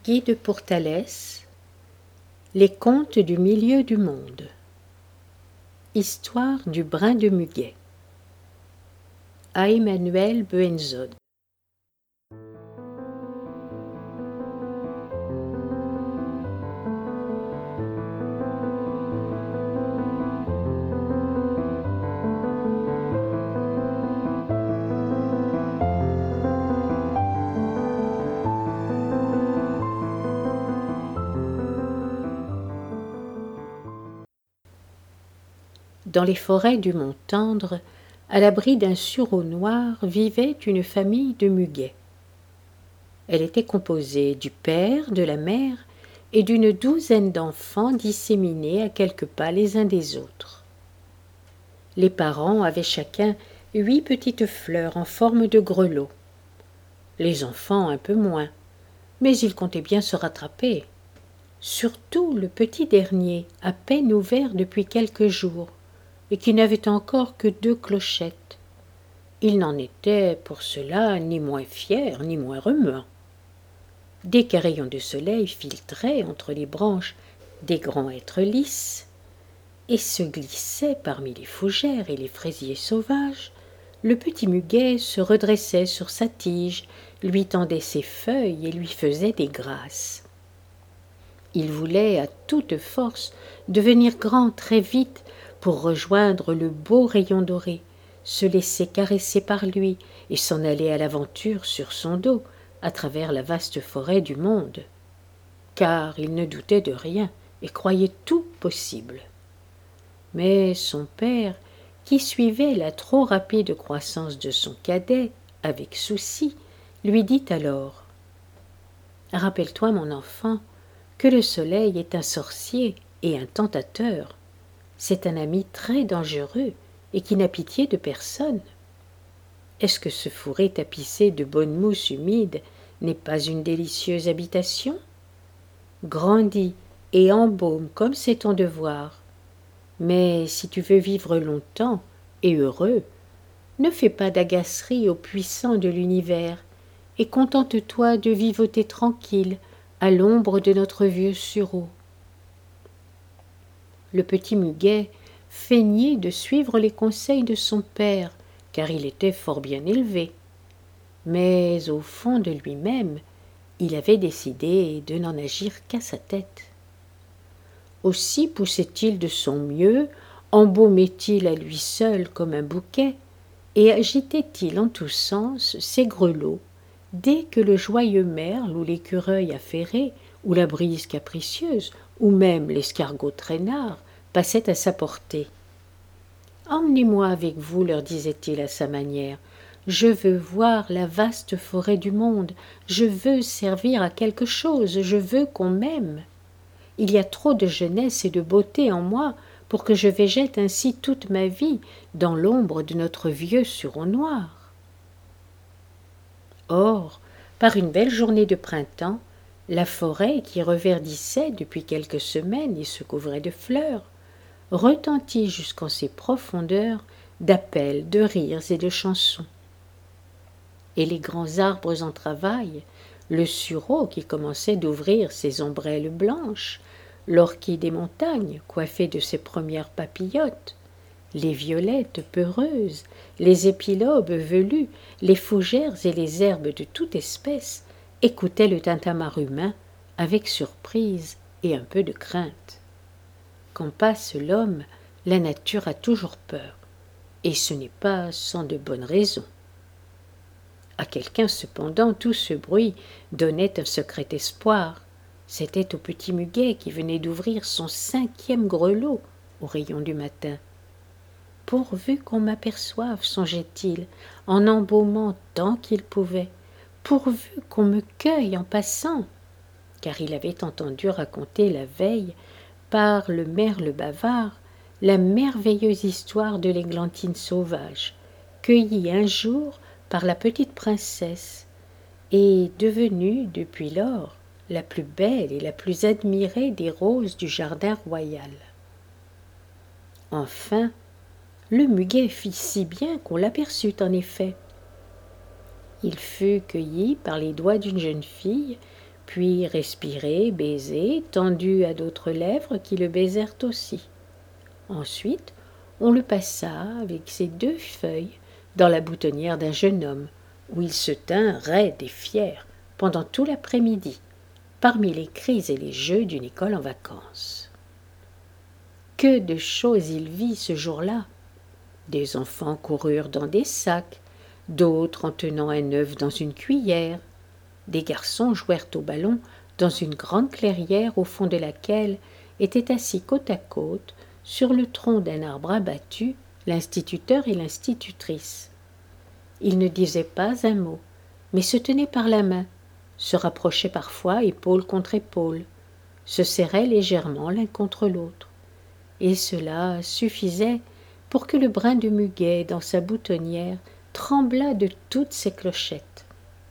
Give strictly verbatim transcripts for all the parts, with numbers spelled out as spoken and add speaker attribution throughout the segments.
Speaker 1: Guide pour Thalès, les contes du milieu du monde. Histoire du brin de muguet. À Emmanuel Buenzod. Dans les forêts du Mont Tendre, à l'abri d'un sureau noir, vivait une famille de muguets. Elle était composée du père, de la mère et d'une douzaine d'enfants disséminés à quelques pas les uns des autres. Les parents avaient chacun huit petites fleurs en forme de grelots. Les enfants un peu moins, mais ils comptaient bien se rattraper. Surtout le petit dernier, à peine ouvert depuis quelques jours, et qui n'avait encore que deux clochettes. Il n'en était, pour cela, ni moins fier, ni moins remuant. Dès qu'un rayon de soleil filtrait entre les branches des grands hêtres lisses, et se glissait parmi les fougères et les fraisiers sauvages, le petit muguet se redressait sur sa tige, lui tendait ses feuilles et lui faisait des grâces. Il voulait à toute force devenir grand très vite pour rejoindre le beau rayon doré, se laisser caresser par lui et s'en aller à l'aventure sur son dos à travers la vaste forêt du monde. Car il ne doutait de rien et croyait tout possible. Mais son père, qui suivait la trop rapide croissance de son cadet avec souci, lui dit alors « Rappelle-toi, mon enfant, que le soleil est un sorcier et un tentateur. C'est un ami très dangereux et qui n'a pitié de personne. Est-ce que ce fourré tapissé de bonne mousse humide n'est pas une délicieuse habitation? Grandis et embaume comme c'est ton devoir. Mais si tu veux vivre longtemps et heureux, ne fais pas d'agacerie aux puissants de l'univers et contente-toi de vivoter tranquille à l'ombre de notre vieux sureau. » Le petit muguet feignit de suivre les conseils de son père, car il était fort bien élevé. Mais au fond de lui-même, il avait décidé de n'en agir qu'à sa tête. Aussi poussait-il de son mieux, embaumait-il à lui seul comme un bouquet, et agitait-il en tous sens ses grelots, dès que le joyeux merle ou l'écureuil affairé, ou la brise capricieuse, ou même l'escargot traînard, passait à sa portée. « Emmenez-moi avec vous, leur disait-il à sa manière. Je veux voir la vaste forêt du monde, je veux servir à quelque chose, je veux qu'on m'aime. Il y a trop de jeunesse et de beauté en moi pour que je végète ainsi toute ma vie dans l'ombre de notre vieux sureau noir. » Or, par une belle journée de printemps, la forêt, qui reverdissait depuis quelques semaines et se couvrait de fleurs, retentit jusqu'en ses profondeurs d'appels, de rires et de chansons. Et les grands arbres en travail, le sureau qui commençait d'ouvrir ses ombrelles blanches, l'orchis des montagnes coiffé de ses premières papillotes, les violettes peureuses, les épilobes velus, les fougères et les herbes de toute espèce écoutaient le tintamarre humain avec surprise et un peu de crainte. Quand passe l'homme, la nature a toujours peur, et ce n'est pas sans de bonnes raisons. À quelqu'un, cependant, tout ce bruit donnait un secret espoir. C'était au petit muguet qui venait d'ouvrir son cinquième grelot au rayon du matin. « Pourvu qu'on m'aperçoive, songeait-il, en embaumant tant qu'il pouvait, pourvu qu'on me cueille en passant. » Car il avait entendu raconter la veille, par le merle bavard, la merveilleuse histoire de l'églantine sauvage, cueillie un jour par la petite princesse, et devenue, depuis lors, la plus belle et la plus admirée des roses du jardin royal. Enfin, le muguet fit si bien qu'on l'aperçut en effet. Il fut cueilli par les doigts d'une jeune fille, puis respirait, baisait, tendu à d'autres lèvres qui le baisèrent aussi. Ensuite, on le passa, avec ses deux feuilles, dans la boutonnière d'un jeune homme, où il se tint raide et fier pendant tout l'après-midi, parmi les cris et les jeux d'une école en vacances. Que de choses il vit ce jour-là! Des enfants coururent dans des sacs, d'autres en tenant un œuf dans une cuillère. Des garçons jouèrent au ballon dans une grande clairière au fond de laquelle étaient assis côte à côte, sur le tronc d'un arbre abattu, l'instituteur et l'institutrice. Ils ne disaient pas un mot, mais se tenaient par la main, se rapprochaient parfois épaule contre épaule, se serraient légèrement l'un contre l'autre. Et cela suffisait pour que le brin de muguet dans sa boutonnière tremblât de toutes ses clochettes.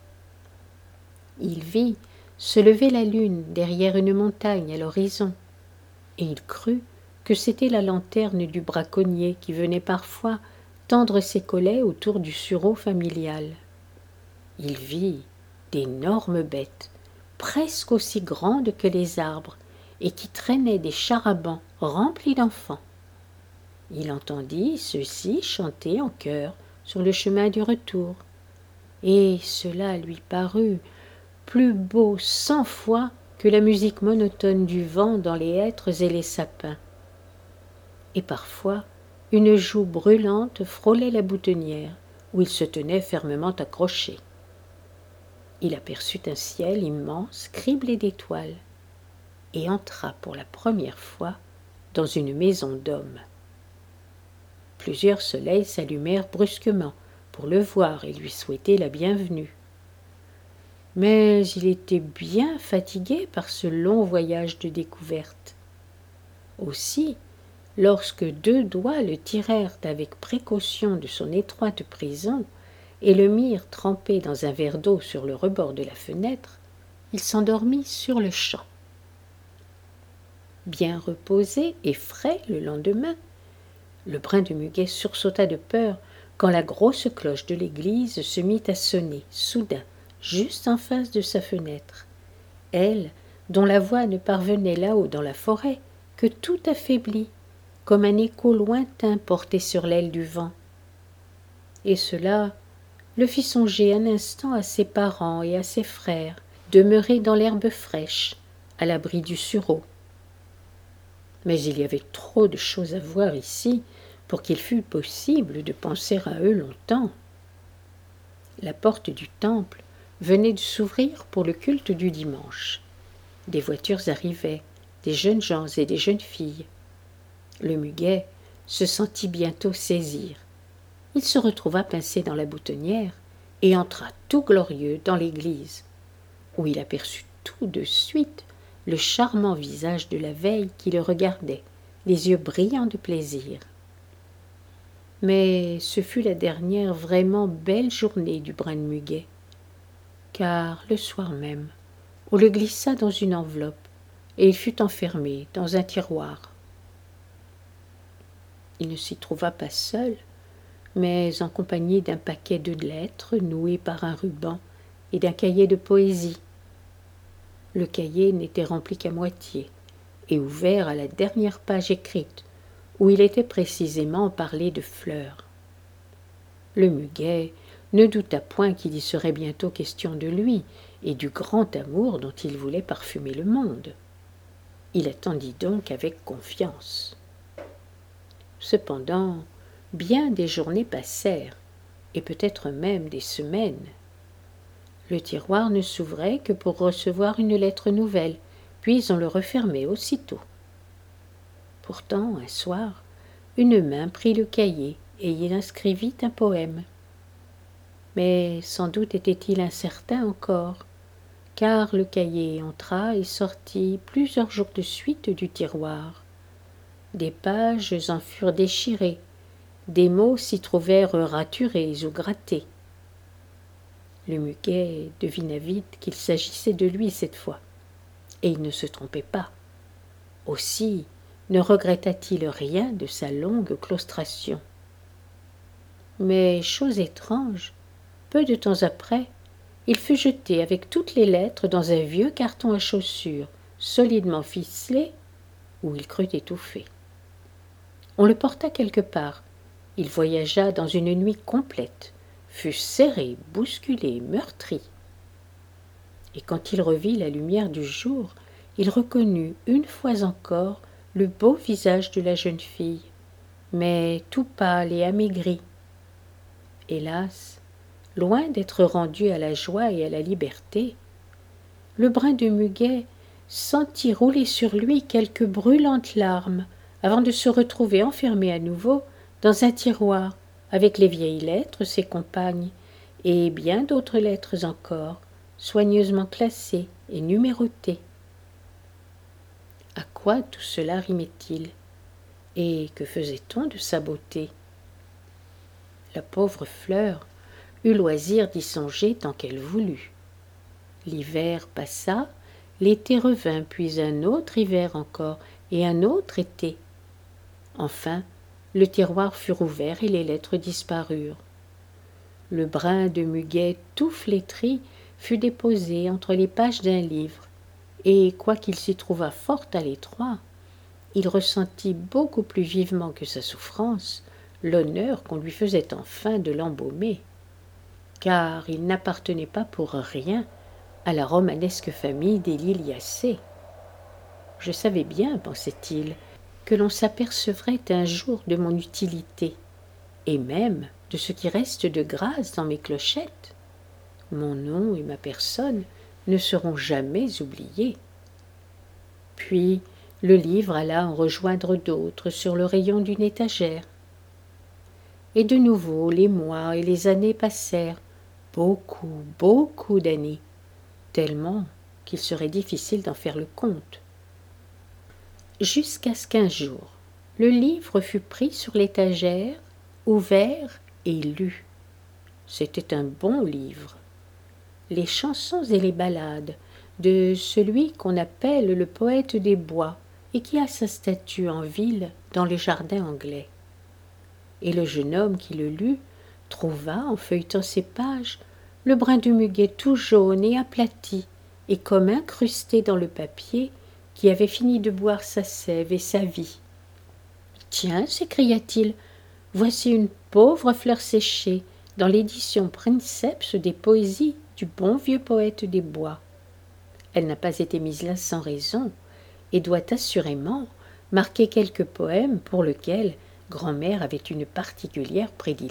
Speaker 1: Il vit se lever la lune derrière une montagne à l'horizon, et il crut que c'était la lanterne du braconnier qui venait parfois tendre ses collets autour du sureau familial. Il vit d'énormes bêtes, presque aussi grandes que les arbres, et qui traînaient des char-à-bancs remplis d'enfants. Il entendit ceux-ci chanter en chœur sur le chemin du retour, et cela lui parut plus beau cent fois que la musique monotone du vent dans les hêtres et les sapins. Et parfois, une joue brûlante frôlait la boutonnière, où il se tenait fermement accroché. Il aperçut un ciel immense, criblé d'étoiles, et entra pour la première fois dans une maison d'homme. Plusieurs soleils s'allumèrent brusquement pour le voir et lui souhaiter la bienvenue. Mais il était bien fatigué par ce long voyage de découverte. Aussi, lorsque deux doigts le tirèrent avec précaution de son étroite prison et le mirent trempé dans un verre d'eau sur le rebord de la fenêtre, il s'endormit sur-le-champ. Bien reposé et frais le lendemain, le brin de muguet sursauta de peur quand la grosse cloche de l'église se mit à sonner, soudain, juste en face de sa fenêtre. Elle, dont la voix ne parvenait là-haut dans la forêt que tout affaiblie, comme un écho lointain porté sur l'aile du vent. Et cela le fit songer un instant à ses parents et à ses frères, demeurés dans l'herbe fraîche, à l'abri du sureau. Mais il y avait trop de choses à voir ici pour qu'il fût possible de penser à eux longtemps. La porte du temple venait de s'ouvrir pour le culte du dimanche. Des voitures arrivaient, des jeunes gens et des jeunes filles. Le muguet se sentit bientôt saisir. Il se retrouva pincé dans la boutonnière et entra tout glorieux dans l'église, où il aperçut tout de suite le charmant visage de la veille qui le regardait, les yeux brillants de plaisir. Mais ce fut la dernière vraiment belle journée du brin de muguet, car le soir même, on le glissa dans une enveloppe et il fut enfermé dans un tiroir. Il ne s'y trouva pas seul, mais en compagnie d'un paquet de lettres noué par un ruban et d'un cahier de poésie. Le cahier n'était rempli qu'à moitié et ouvert à la dernière page écrite, où il était précisément parlé de fleurs. Le muguet ne douta point qu'il y serait bientôt question de lui et du grand amour dont il voulait parfumer le monde. Il attendit donc avec confiance. Cependant, bien des journées passèrent, et peut-être même des semaines. Le tiroir ne s'ouvrait que pour recevoir une lettre nouvelle, puis on le refermait aussitôt. Pourtant, un soir, une main prit le cahier et y inscrivit un poème. Mais sans doute était-il incertain encore, car le cahier entra et sortit plusieurs jours de suite du tiroir. Des pages en furent déchirées, des mots s'y trouvèrent raturés ou grattés. Le muguet devina vite qu'il s'agissait de lui cette fois, et il ne se trompait pas. Aussi ne regretta-t-il rien de sa longue claustration. Mais, chose étrange, peu de temps après, il fut jeté avec toutes les lettres dans un vieux carton à chaussures, solidement ficelé, où il crut étouffé. On le porta quelque part. Il voyagea dans une nuit complète, fut serré, bousculé, meurtri. Et quand il revit la lumière du jour, il reconnut une fois encore le beau visage de la jeune fille, mais tout pâle et amaigri. Hélas, loin d'être rendu à la joie et à la liberté, le brin de muguet sentit rouler sur lui quelques brûlantes larmes avant de se retrouver enfermé à nouveau dans un tiroir avec les vieilles lettres, ses compagnes, et bien d'autres lettres encore, soigneusement classées et numérotées. À quoi tout cela rimait-il? Et que faisait-on de sa beauté? La pauvre fleur eut loisir d'y songer tant qu'elle voulut. L'hiver passa, l'été revint, puis un autre hiver encore, et un autre été. Enfin, le tiroir fut rouvert et les lettres disparurent. Le brin de muguet tout flétri fut déposé entre les pages d'un livre, et quoiqu'il s'y trouvât fort à l'étroit, il ressentit beaucoup plus vivement que sa souffrance l'honneur qu'on lui faisait enfin de l'embaumer, car il n'appartenait pas pour rien à la romanesque famille des Liliacées. Je savais bien, pensait-il, que l'on s'apercevrait un jour de mon utilité, et même de ce qui reste de grâce dans mes clochettes. Mon nom et ma personne ne seront jamais oubliés. Puis le livre alla en rejoindre d'autres sur le rayon d'une étagère. Et de nouveau les mois et les années passèrent, beaucoup, beaucoup d'années, tellement qu'il serait difficile d'en faire le compte. Jusqu'à ce qu'un jour, le livre fut pris sur l'étagère, ouvert et lu. C'était un bon livre. Les chansons et les ballades de celui qu'on appelle le poète des bois et qui a sa statue en ville dans les jardins anglais. Et le jeune homme qui le lut trouva, en feuilletant ces pages, le brin de muguet tout jaune et aplati, et comme incrusté dans le papier, qui avait fini de boire sa sève et sa vie. « Tiens, s'écria-t-il, voici une pauvre fleur séchée dans l'édition princeps des poésies du bon vieux poète des bois. Elle n'a pas été mise là sans raison, et doit assurément marquer quelque poème pour lequel grand-mère avait une particulière prédilection. »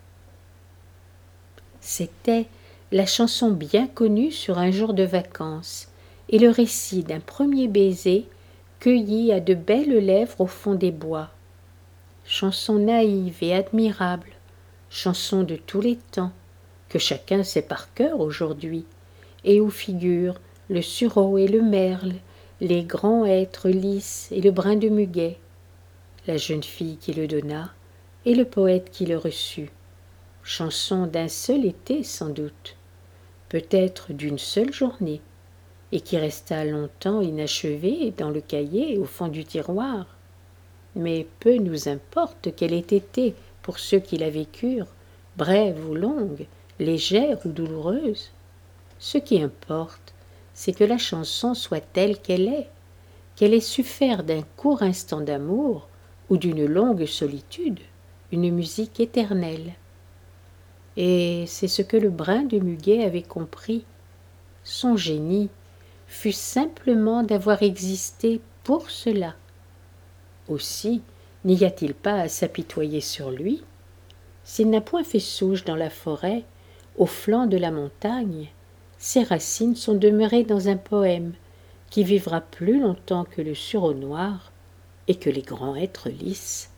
Speaker 1: C'était la chanson bien connue sur un jour de vacances et le récit d'un premier baiser cueilli à de belles lèvres au fond des bois. Chanson naïve et admirable, chanson de tous les temps, que chacun sait par cœur aujourd'hui, et où figurent le sureau et le merle, les grands hêtres lisses et le brin de muguet, la jeune fille qui le donna et le poète qui le reçut. Chanson d'un seul été sans doute, peut-être d'une seule journée, et qui resta longtemps inachevée dans le cahier au fond du tiroir. Mais peu nous importe qu'elle ait été, pour ceux qui la vécurent, brève ou longue, légère ou douloureuse. Ce qui importe, c'est que la chanson soit telle qu'elle est, qu'elle ait su faire d'un court instant d'amour ou d'une longue solitude une musique éternelle. Et c'est ce que le brin de muguet avait compris. Son génie fut simplement d'avoir existé pour cela. Aussi, n'y a-t-il pas à s'apitoyer sur lui? S'il n'a point fait souche dans la forêt, au flanc de la montagne, ses racines sont demeurées dans un poème qui vivra plus longtemps que le sureau noir et que les grands hêtres lisses.